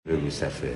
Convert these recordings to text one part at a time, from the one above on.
Okay.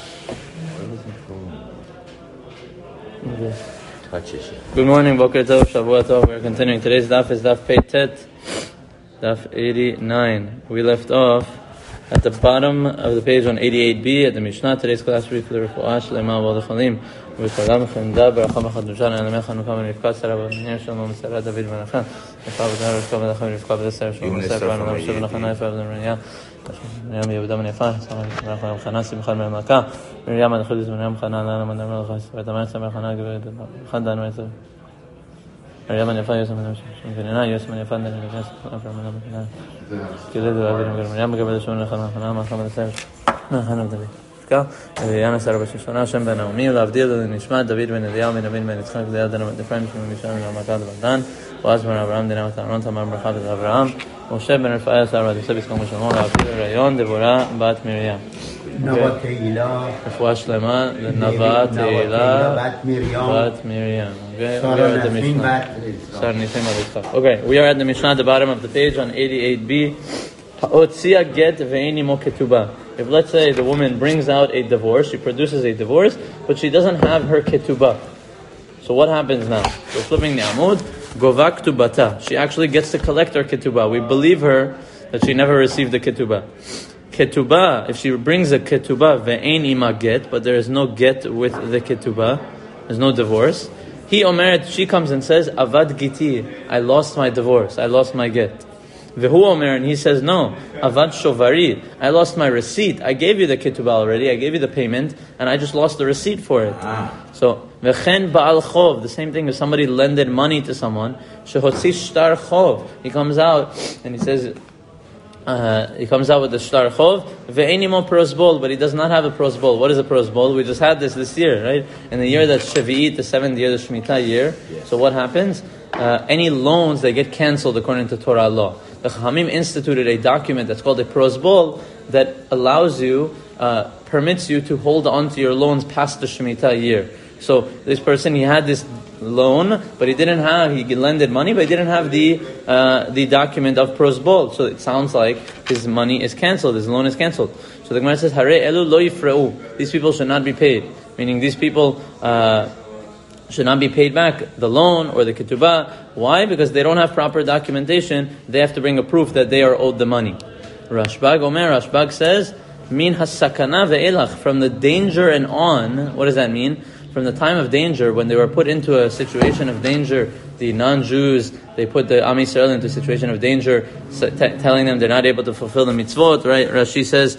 Good morning, Boker Tov, Shavua Tov. We're continuing. Today's daf is daf Pei Tet, daf 89. We left off at the bottom of the page on 88b at the Mishnah. Today's class briefly refuah shlema v'ol chalim v'salam chenda beracham chadushan elamecha nukam v'rivka sara v'nir shalom sara David v'nachan v'chav v'dar v'rivka v'dacham v'rivka v'dasar shalom sara v'nam shalom v'nachan v'naf v'nam Miriam Yehuda ben Yafan, Samar Chana Simchan ben Malka, Miriam Adchudis Miriam Chana Lana Mandar Melchas, V'tamar Samar Chana Geved Chadan V'etzav, Miriam ben Yafan Yosem ben Shemfenina, Yosem ben Yafan ben Yafan, Afram ben Yafan, Kiled V'avirim Miriam Geved Shon Lechana Chana Malcham V'dasar, Chana V'david. Yana Sarah Bashishona, Shem ben Naomi, Lavdil Nishmat, David ben Eliyahu, ben Abin ben Yitzchak, the friends from Mishan ben Makad V'dan, Boaz ben Abraham, Dinam Taron, Tamar Berchav ben Abraham, Moshe ben Rafa'el, Sarah Yosef Yiskom Shlomo, Lavdil Rayon, Deborah bat Miriam. Nava Teila. Refuah Shlema, the Nava Teila bat Miriam. Okay, we are at the Mishnah. Okay, we are at the Mishnah at the bottom of the page on 88b. Ha'otzia get ve'eni mo ketubah. If let's say the woman brings out a divorce, she produces a divorce, but she doesn't have her ketubah. So what happens now? We're flipping the amud. Gova ketubata. She actually gets to collect her ketubah. We believe her that she never received the ketubah. Ketubah, if she brings a ketubah, ve'en ima get, but there is no get with the ketubah, there's no divorce. He omeret, she comes and says, avad giti, I lost my divorce, I lost my get. Vehu omer, and he says, no, avad shovari, I lost my receipt. I gave you the ketubah already, I gave you the payment, and I just lost the receipt for it. So, vechen ba'al chov, the same thing as somebody lended money to someone, shehotzi shtar chov, he comes out and he says, he comes out with the shtar chov, ve'eni mo prosbol, but he does not have a prosbol. What is a prosbol? We just had this year, right? In the year that's Shavi'it, the 7th year, the Shemitah year. Yes. So what happens? Any loans, they get cancelled according to Torah law. The Chachamim instituted a document that's called a prosbol that allows you, permits you to hold on to your loans past the Shemitah year. So this person, he had this loan, but he lended money, but he didn't have the document of prosbol. So it sounds like his money is cancelled, his loan is cancelled. So the Gemara says, Hare elu lo yifreu. These people should not be paid. Meaning these people should not be paid back the loan or the ketubah. Why? Because they don't have proper documentation. They have to bring a proof that they are owed the money. Rashbag says, min hasakana ve'elach, from the danger and on. What does that mean? From the time of danger, when they were put into a situation of danger, the non-Jews, they put the Am Yisrael into a situation of danger, telling them they're not able to fulfill the mitzvot, right? Rashi says,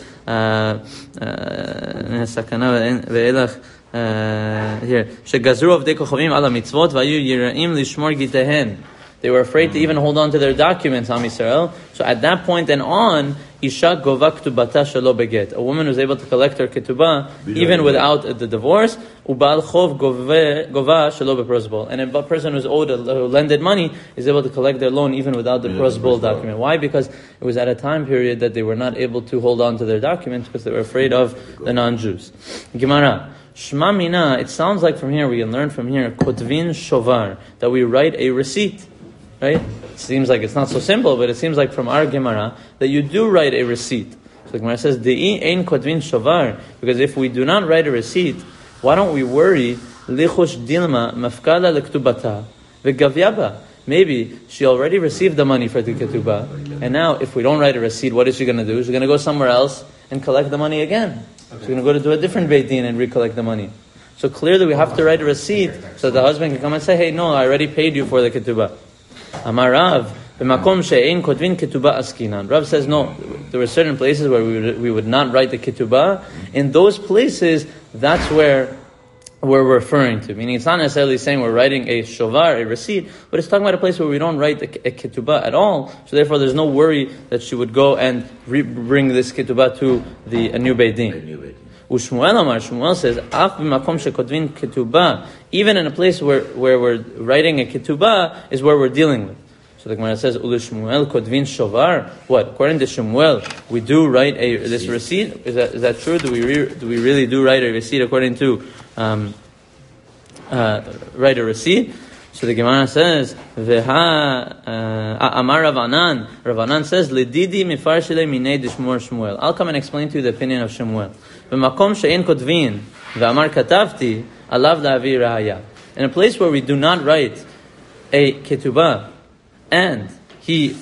here, Shegazru avdei kochavim ala mitzvot vayu yiraim lishmor gitehen. They were afraid to even hold on to their documents, Am Yisrael. So at that point and on, Isha gova ketubata shelo beget. A woman was able to collect her ketubah even without the divorce. Ubal chov gova shelo beprosbol. And a person who's owed, who lended money, is able to collect their loan even without the prosbol document. Why? Because it was at a time period that they were not able to hold on to their documents because they were afraid of the non-Jews. Gemara. Shma mina, it sounds like from here, we can learn from here, kotvin shovar, that we write a receipt. Right? It seems like it's not so simple, but it seems like from our Gemara that you do write a receipt. So the Gemara says, De'i ein kotvin shovar, because if we do not write a receipt, why don't we worry, lichush dilma mafkala lektubata vegavyaba. Maybe she already received the money for the ketubah, and now if we don't write a receipt, what is she going to do? She's going to go somewhere else and collect the money again. She's going to go to a different Beit Din and recollect the money. So clearly we have to write a receipt so the husband can come and say, hey, no, I already paid you for the ketubah. Amar Rav, b'makom she'ein kotvin ketubah askinan. Rav says, no, there were certain places where we would not write the ketubah. In those places, that's where we're referring to. Meaning it's not necessarily saying we're writing a shovar, a receipt, but it's talking about a place where we don't write a ketubah at all. So therefore there's no worry that she would go and bring this ketubah to a new Beit Din. Shmuel says, Af b'makom shekotvin ketubah, even in a place where we're writing a ketubah is where we're dealing with. So the Gemara says, Shmuel kotvin shovar. What? According to Shmuel, we do write this receipt. Is that true? Do we really do write a receipt according to write a receipt? So the Gemara says, Amar Ravanan. Ravanan says, Lididi mifarshile minei dishmor Shmuel. I'll come and explain to you the opinion of Shmuel. במקום שאין כותבין ואמר כתבתי, עליו להביא ראיה. In a place where we do not write a ketubah, and he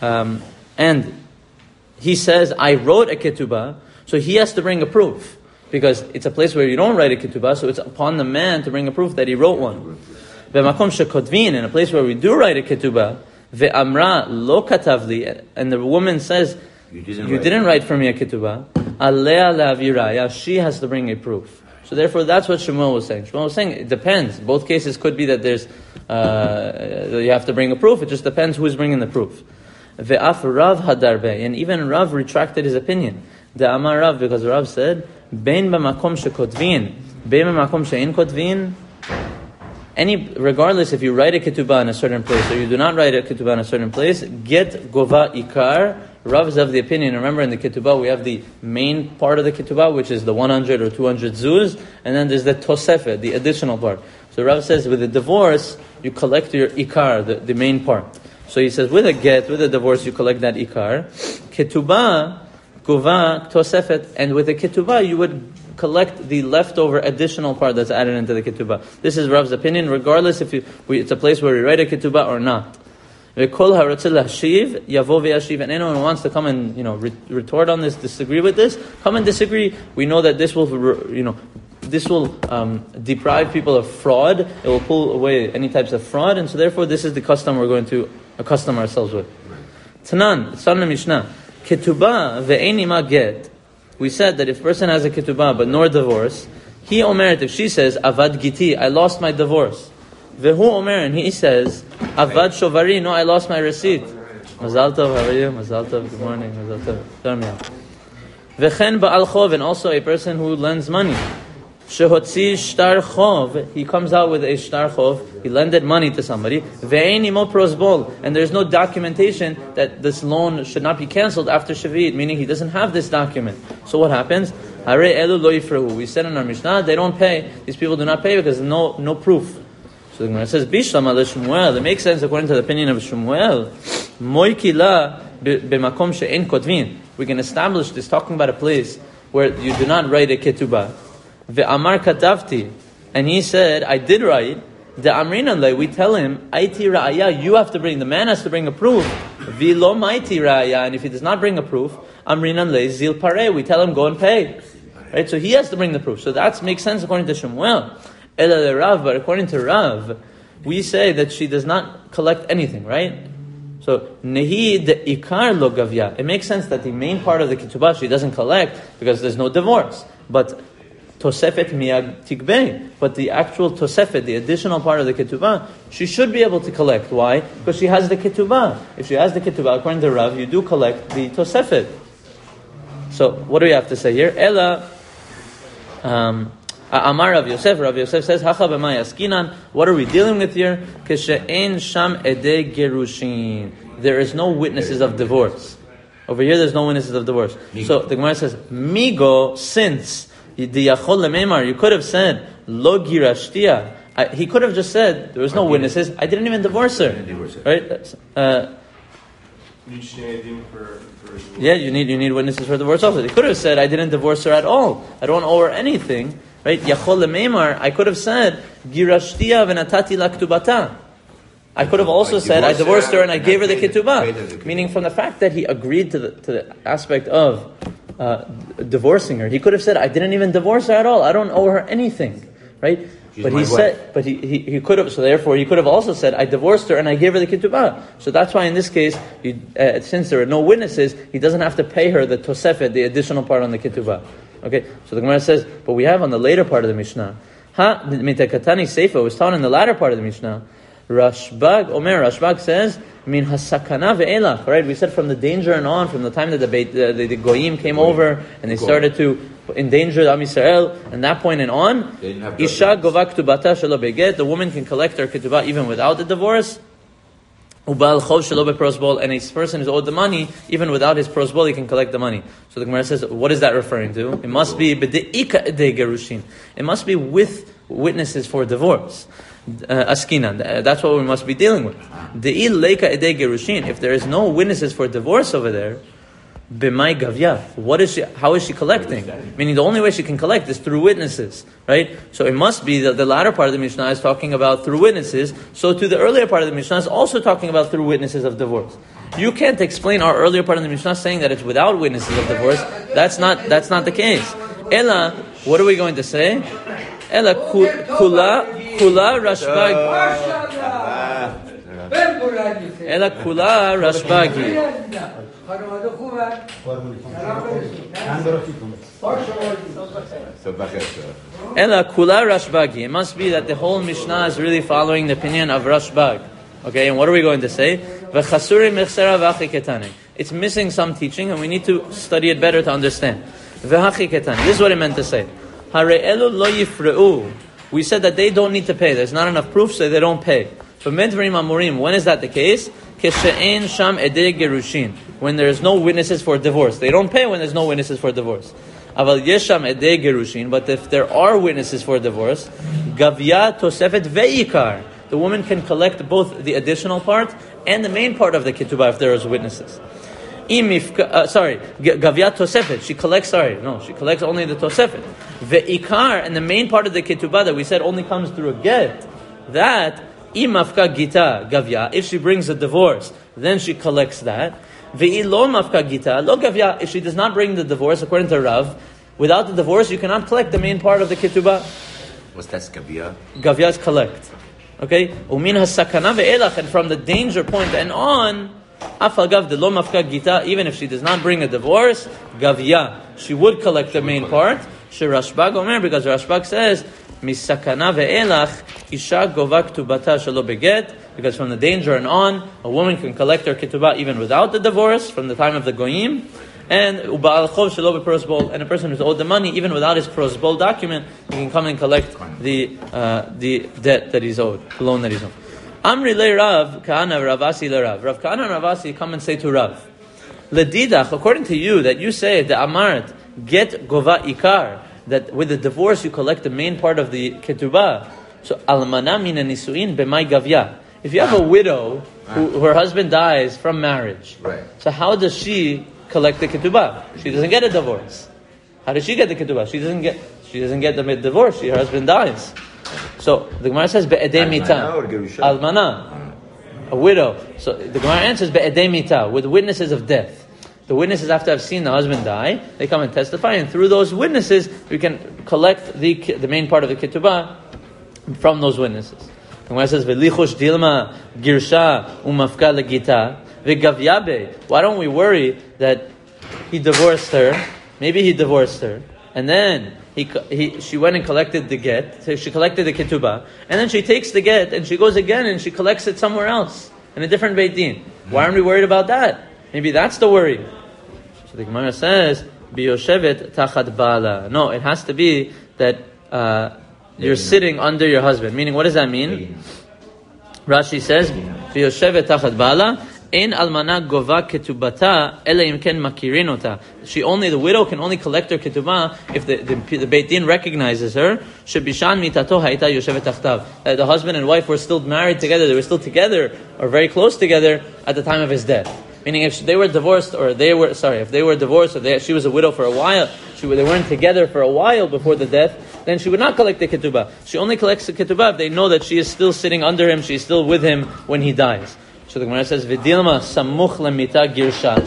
says, I wrote a ketubah, so he has to bring a proof. Because it's a place where you don't write a ketubah, so it's upon the man to bring a proof that he wrote one. במקום שכותבין, in a place where we do write a ketubah, ve'amra lo katavli, and the woman says, you didn't write for me a ketubah, alea lavi raya, she has to bring a proof. So therefore, that's what Shmuel was saying. Shmuel was saying, it depends. Both cases could be that there's, you have to bring a proof. It just depends who's bringing the proof. Ve'af Rav hadarbe, and even Rav retracted his opinion. The Amar Rav, because Rav said, Bein b'makom shekotvin, bein b'makom she'in kotvin. Regardless if you write a ketubah in a certain place or you do not write a ketubah in a certain place, get gova ikar. Rav is of the opinion, remember in the ketubah we have the main part of the ketubah, which is the 100 or 200 zuz, and then there's the tosefet, the additional part. So Rav says with a divorce, you collect your ikar, the main part. So he says with a get, with a divorce, you collect that ikar. Ketubah, gova, tosefet, and with a ketubah you would collect the leftover additional part that's added into the ketubah. This is Rav's opinion, regardless if it's a place where we write a ketubah or not. And anyone who wants to come and retort on this, disagree with this, come and disagree. We know that this will deprive people of fraud. It will pull away any types of fraud, and so therefore this is the custom we're going to accustom ourselves with. Tanan, it's on the Mishnah. Ketubah ve'eni ma get. We said that if a person has a ketubah but nor divorce, he omeret, if she says avad giti, I lost my divorce. Vehu omer, and he says avad shovari, no, I lost my receipt. Mazal tov, how are you? Mazal tov, good morning. Mazal tov. Vechen ba'al chov, and also a person who lends money. Shehotzi shtar chov, he comes out with a shtar chov, he lended money to somebody. Ve'ein imo prosbol, and there's no documentation that this loan should not be cancelled after Shavit, meaning he doesn't have this document. So what happens? Hare elu lo yifrahu. We said in our Mishnah, they don't pay. These people do not pay because there's no proof. So the Gemara says, Bishlam ala Shmuel. It makes sense according to the opinion of Shmuel. Moiki la b'makom she'en kotvin. We can establish this talking about a place where you do not write a ketubah. Ve'amar katavti, and he said, I did write. The amrinan le, we tell him, aiti ra'aya, you have to bring, the man has to bring a proof. V'lo ma'iti ra'aya, and if he does not bring a proof, amrinan le zil pareh, we tell him go and pay. Right, so he has to bring the proof. So that makes sense according to Shmuel. Ela le Rav, but according to Rav, we say that she does not collect anything, right? So nehi de ikar lo gavya. It makes sense that the main part of the ketubah she doesn't collect because there's no divorce. But tosefet miyag tikbei. But the actual tosefet, the additional part of the ketubah, she should be able to collect. Why? Because she has the ketubah. If she has the ketubah, according to Rav, you do collect the tosefet. So what do we have to say here? Ela. Amar Rav Yosef says, Hacha b'may askinan. What are we dealing with here? Keshe'en sham edei gerushin. There is no witnesses of divorce. Over here, there's no witnesses of divorce. So the Gemara says, Migo, since you could have said lo girashtia. He could have just said there was no witnesses. I didn't even divorce her. Right? Yeah, you need witnesses for divorce also. He could have said I didn't divorce her at all. I don't owe her anything. Right? Yachol lemeimar. I could have said girashtia v'natati la ktubata. I could have also said I divorced her and I gave her the ketubah. Meaning from the fact that he agreed to the aspect of divorcing her, he could have said I didn't even divorce her at all. I don't owe her anything. Right? But he said, but he could have. So therefore, he could have also said, "I divorced her and I gave her the ketubah." So that's why in this case, since there are no witnesses, he doesn't have to pay her the tosefet, the additional part on the ketubah. Okay. So the Gemara says, but we have on the later part of the Mishnah, mitakatani seifa was taught in the latter part of the Mishnah. Rashbag says, min hasakana ve'elach. Right? We said from the danger and on, from the time that the goyim came over and they started to endanger Am Yisrael, and that point and on, Isha gova ktubata shelo beget, the woman can collect her ketubah even without the divorce. Ubal chov shelo beprosbol, and a person is owed the money even without his prosbol, he can collect the money. So the Gemara says, what is that referring to? It must be b'de'ika edei gerushin. It must be with witnesses for divorce. Askinan, that's what we must be dealing with. De'il leika edei gerushin. If there is no witnesses for divorce over there, B'mai gavya. How is she collecting? Meaning the only way she can collect is through witnesses, right? So it must be that the latter part of the Mishnah is talking about through witnesses. So to the earlier part of the Mishnah is also talking about through witnesses of divorce. You can't explain our earlier part of the Mishnah saying that it's without witnesses of divorce. That's not the case. Ella, what are we going to say? Ella kula rashbagi. Ella kula rashbagi. Ella kula rashbagi. It must be that the whole Mishnah is really following the opinion of Rashbag. Okay, and what are we going to say? It's missing some teaching, and we need to study it better to understand. This is what it meant to say. We said that they don't need to pay. There's not enough proof, so they don't pay. But when is that the case? When there is no witnesses for divorce. They don't pay when there's no witnesses for divorce. But if there are witnesses for divorce, gavya tosefet ve'ikar. The woman can collect both the additional part and the main part of the ketubah if there is witnesses. Gavya tosefet. She collects only the tosefet. Ve'ikar, and the main part of the ketubah that we said only comes through a get. That imafka gita gavya. If she brings a divorce, then she collects that. Ve'ilo mafka gita lo gavya. If she does not bring the divorce, according to Rav, without the divorce you cannot collect the main part of the ketubah. What's that gavya? Gavya is collect. Okay, umin hasakana ve'elach, and from the danger point and on, afagav de lo mafka gita. Even if she does not bring a divorce, gavya, she would collect the main part. She Rashbag omer, because Rashbag says misakana ve'elach isha gova ktubata shelo beget. Because from the danger and on, a woman can collect her ketubah even without the divorce from the time of the goyim. And uba'al chov shelo beprosbol, and a person who's owed the money even without his prosbol document, he can come and collect the debt that he's owed, the loan that he's owed. Amri le Rav Kahana Ravasi le Rav. Rav Kahana and Ravasi come and say to Rav, Ledidach, according to you, that you say the Amart get gova ikar, that with the divorce you collect the main part of the ketubah. So almana mina nisuin b'mai gavya. If you have a widow who her husband dies from marriage, right? So how does she collect the ketubah? She doesn't get a divorce. How does she get the ketubah? She doesn't get the divorce. Her husband dies. So the Gemara says be'edei mita, almana, a widow. So the Gemara answers be'edei mita, with witnesses of death. The witnesses, after have seen the husband die, they come and testify, and through those witnesses we can collect the main part of the ketubah from those witnesses. The Gemara says ve'lichosh dilma girsha umafka legita. Why don't we worry that he divorced her? Maybe he divorced her, and then she went and collected the get. So she collected the ketubah, and then she takes the get and she goes again and she collects it somewhere else in a different Beit Din. Why aren't we worried about that? Maybe that's the worry. So the Gemara says, "Biyoshevet tachat bala." No, it has to be that you're sitting under your husband. Meaning, what does that mean? Rashi says, "Biyoshevet tachat bala." In almana gova ketubata ela imken makirinota. The widow can only collect her ketubah if the Beit Din recognizes her. Shebishan mitato haita yoshevet tachtav. The husband and wife were still married together. They were still together or very close together at the time of his death. Meaning, if they were divorced, or if they were divorced, or she was a widow for a while, they weren't together for a while before the death, then she would not collect the ketubah. She only collects the ketubah if they know that she is still sitting under him, she is still with him when he dies. So the Gemara says, "V'dilma samuch lemita girsha."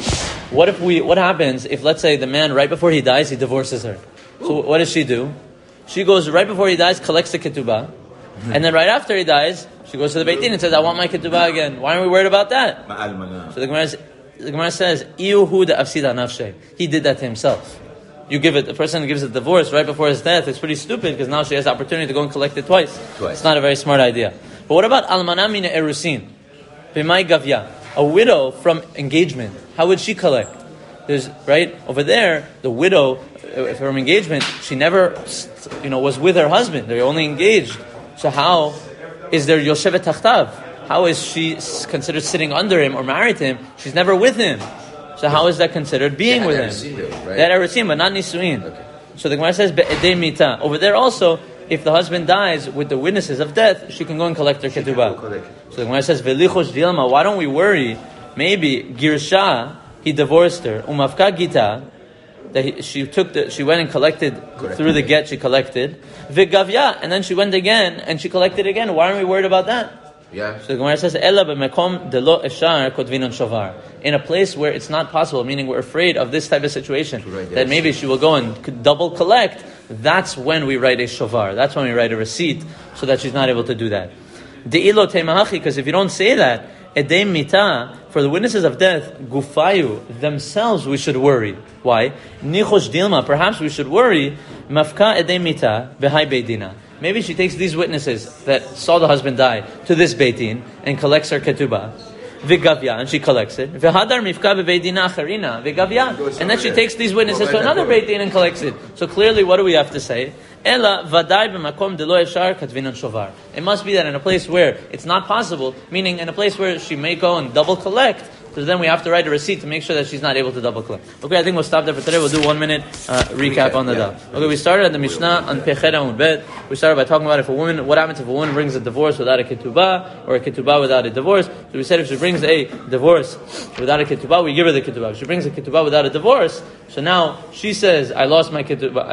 What happens if, let's say, the man right before he dies, he divorces her? So what does she do? She goes right before he dies, collects the ketubah, and then right after he dies, she goes to the Beit Din and says, "I want my ketubah again." Why aren't we worried about that? So the Gemara says, "Iuhu da'afsida nafshe." He did that to himself. The person gives a divorce right before his death. It's pretty stupid because now she has the opportunity to go and collect it twice. It's not a very smart idea. But what about almana mina erusin? B'mai gavya, a widow from engagement. How would she collect? There's right over there. The widow from engagement, she never, was with her husband. They're only engaged. So how is there yoshevet tachtav? How is she considered sitting under him or married to him? She's never with him. So how is that considered being with him? They had erusin, but not nisuin. Okay. So the Gemara says be'edei mita. Over there also, if the husband dies with the witnesses of death, she can go and collect her ketubah. So the Gemara says, "Velichosh dilma." Why don't we worry? Maybe girsha he divorced her. Umafka gita, that she went and collected through the get she collected. Vigavya, and then she went again and she collected again. Why aren't we worried about that? Yeah. So the Gemara says, "Ella b'mekom delo eshar kodvinon shovar." In a place where it's not possible, meaning we're afraid of this type of situation, that maybe she will go and double collect. That's when we write a shovar. That's when we write a receipt, so that she's not able to do that. De'ilo teimahachi, because if you don't say that, edei mita, for the witnesses of death, gufayu, themselves we should worry. Why? Nichosh dilma, perhaps we should worry, mafka edei mita behai beidina. Maybe she takes these witnesses that saw the husband die to this beitin and collects her ketubah. Vigavya, and she collects it. V'hadar mifka bebeidina acharina. Vigavya, and then she takes these witnesses to another beitin and collects it. So clearly, what do we have to say? Ela vaday b'makom delo eshar katvinon shovar. It must be that in a place where it's not possible, meaning in a place where she may go and double collect, so then we have to write a receipt to make sure that she's not able to double collect. Okay, I think we'll stop there for today. We'll do 1 minute recap on the daf. Okay, we started at the Mishnah on Pechet Amud Bet. We started by talking about what happens if a woman brings a divorce without a ketubah, or a ketubah without a divorce. So we said if she brings a divorce without a ketubah, we give her the ketubah. If she brings a ketubah without a divorce, so now she says, I lost my ketubah,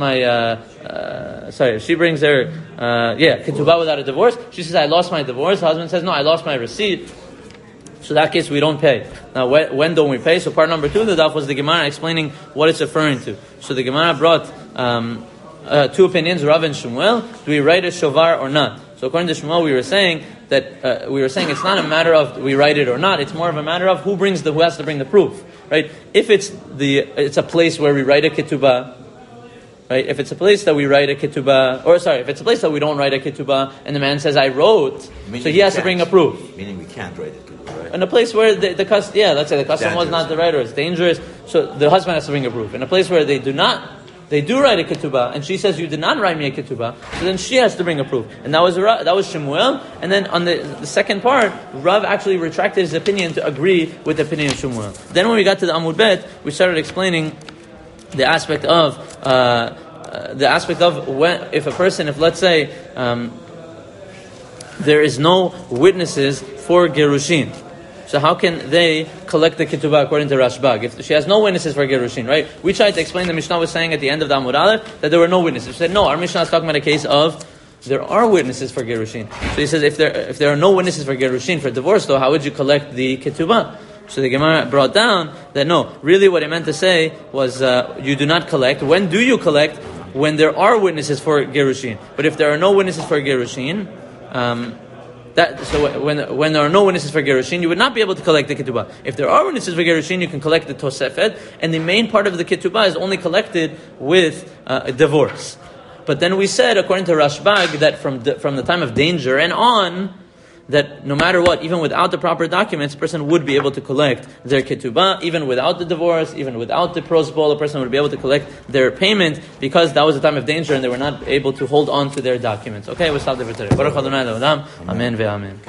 she brings her, ketubah without a divorce. She says, I lost my divorce. The husband says, no, I lost my receipt. So in that case, we don't pay. Now, when don't we pay? So part number 2 of the daf was the Gemara explaining what it's referring to. So the Gemara brought 2 opinions, Rav and Shmuel. Do we write a shovar or not? So according to Shmuel, we were saying it's not a matter of we write it or not. It's more of a matter of who has to bring the proof, right? If it's a place where we write a ketubah, right? If it's a place that we write a ketubah, if it's a place that we don't write a ketubah, and the man says I wrote, so he has to bring a proof. Meaning we can't write it. Right? In a place where let's say the custom was not the writer, it's dangerous, so the husband has to bring a proof. In a place where they do write a ketubah, and she says you did not write me a ketubah, so then she has to bring a proof. And that was Shemuel. And then on the second part, Rav actually retracted his opinion to agree with the opinion of Shemuel. Then when we got to the Amud Bet, we started explaining the aspect of when, if let's say there is no witnesses for gerushin, so how can they collect the ketubah according to Rashbag? If she has no witnesses for gerushin, right? We tried to explain, the Mishnah was saying at the end of the Amud Aleph that there were no witnesses. We said no, our Mishnah is talking about a case of there are witnesses for gerushin. So he says if there are no witnesses for gerushin, for divorce, though, how would you collect the ketubah? So the Gemara brought down that no, really what it meant to say was you do not collect. When do you collect? When there are witnesses for gerushin. But if there are no witnesses for gerushin, when there are no witnesses for gerushin, you would not be able to collect the ketubah. If there are witnesses for gerushin, you can collect the tosefet, and the main part of the ketubah is only collected with a divorce. But then we said, according to Rashbag, that from the time of danger and on, that no matter what, even without the proper documents, a person would be able to collect their ketubah, even without the divorce, even without the prosbol, a person would be able to collect their payment, because that was a time of danger and they were not able to hold on to their documents. Okay, we'll stop there for today. Baruch Adonai Le'olam. Amen ve'amen.